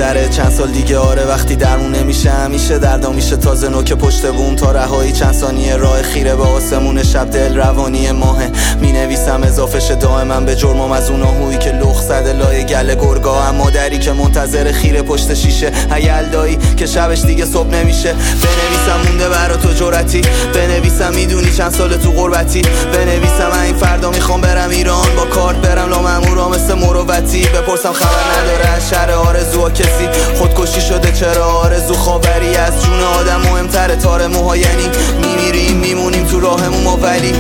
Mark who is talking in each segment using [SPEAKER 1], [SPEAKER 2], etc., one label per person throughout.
[SPEAKER 1] میگذره چند سال دیگه آره وقتی درمون نمیشه همیشه دردا میشه تازه نوک پشت بوم تا رهایی چند ثانیه راه خیره به آسمون شب دل روانی ماهه مینویسم اضافه شه دائما به جرمم از اون آهویی که لخ زده لای گله گرگا اما دری که منتظر خیره پشت شیشه هیلدایی که شبش دیگه صبح نمیشه بنویسم مونده برا تو جرأتی بنویسم میدونی چند سال تو غربتی بنویسم این فردا میخوام برم ایران با کارت برم لا مامورا مثل مروتی بپرسم خبر نداره از شر آرزوها کسی خودکشی شده چرا آرزو خاوری از جون آدم مهمتره تار موها یعنی میمیریم میمونیم تو راهمون ما ولی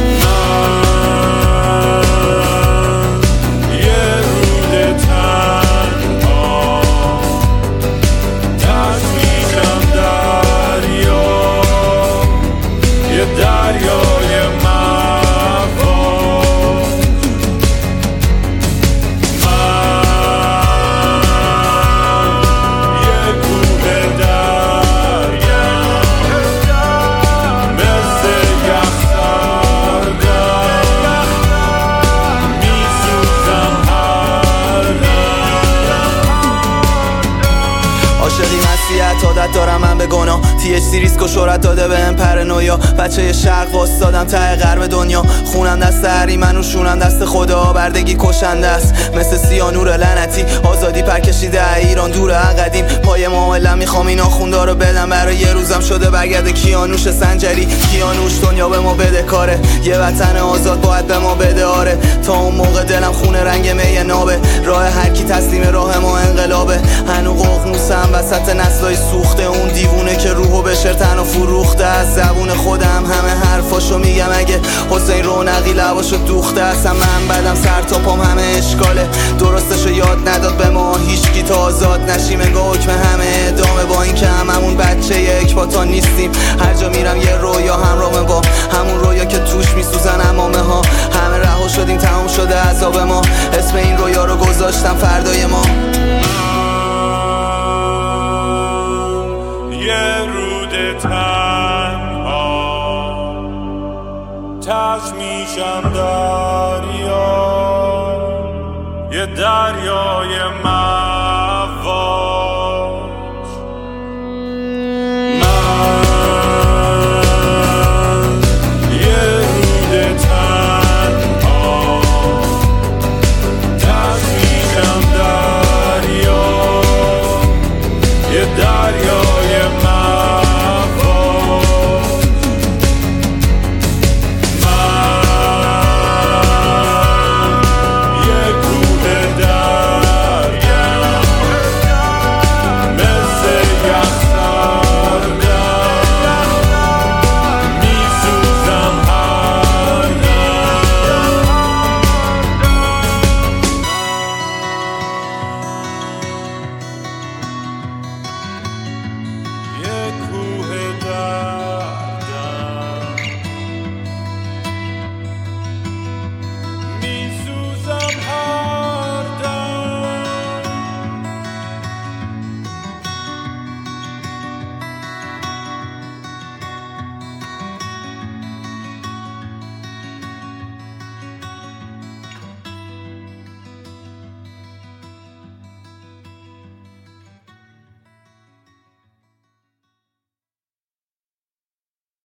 [SPEAKER 1] عادت دارم من به گناه THC ریسک و شهرت داده بهم پرانویا بچه شرق واسدادم ته غرب دنیا خونم دست اهریمن و شونم دست خدا بردگی کشنده است مثل سیانور لعنتی آزادی پر کشیده ایران دور قدیم پای معامله میخوام اینا خوندا رو بدم برای یه روزم شده برگرد کیانوش سنجری کیانوش دنیا به ما بده کاره یه وطن آزاد باید به ما بده آره تا اون موقع دلم خونه رنگ می نابه راه هر کی تسلیم راه ما انقلابه هنو ققنوسم وسط نسلای سوخته اون دیوونه که روحو به شرطن و فروخته از زبون خودم همه حرفاشو میگم اگه حسین رونقی لباشو دوخته اصلا من بدم سر تا پام همه اشکاله درستشو یاد نداد به ما هیچکی تا آزاد نشیم انگاه حکم همه ادامه با این که هممون بچه یک پاتا نیستیم هر جا میرم یه رویا همراهمه با همون رویا که توش میسوزن امامه ها همه رها شدیم تمام شده عذاب ما اسم این رویا رو گذاشتم فردای ما
[SPEAKER 2] یه رود تنها تش میشم دریا یه دریای من